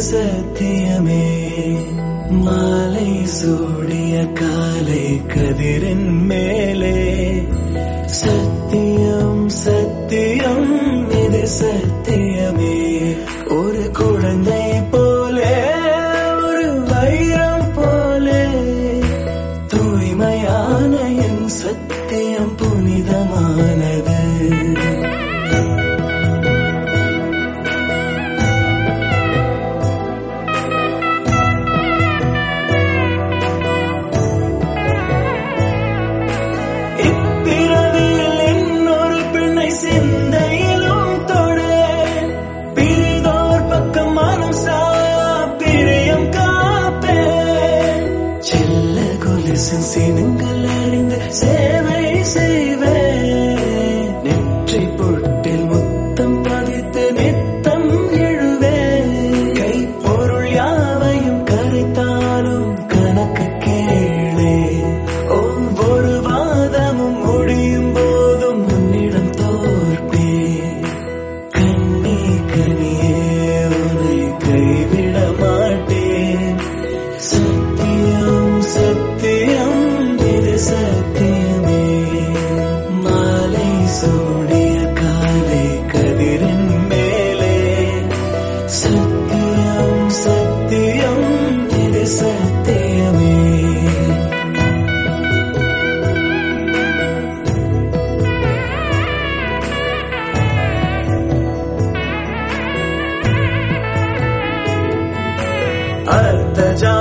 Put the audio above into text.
சத்தியமே மாலை சூடிய காலை கதிரின் மேலே சத்தியம் சத்தியம் இது சத்தியமே ஒரு குழந்தை போலே ஒரு வைரம் போலே தூய்மையான என் சத்தியம் புனிதமானது சிந்தையிலும் தொடு பிரிதோர் பக்கம் மனம் சாயா பிரியம் காப்பே செல்ல கொலுசின் சினங்கள் அறிந்து சேவை செய்வே நெற்றி பொட்டில் முத்தம் பதித்து நித்தம் எழுவே கை பொருள் யாவையும் கரைத்தாலும் கணக்கு கேளே ஒவ்வொரு வாதமும் முடியும் போதும் முன்னிடம் கைவிட மாட்டேன் சத்தியம் சத்தியம் இது சத்தியமே மாலை சூடிய காலை கதிரின் மேலே சத்தியம் சத்தியம் இது சத்தியமே अर्थ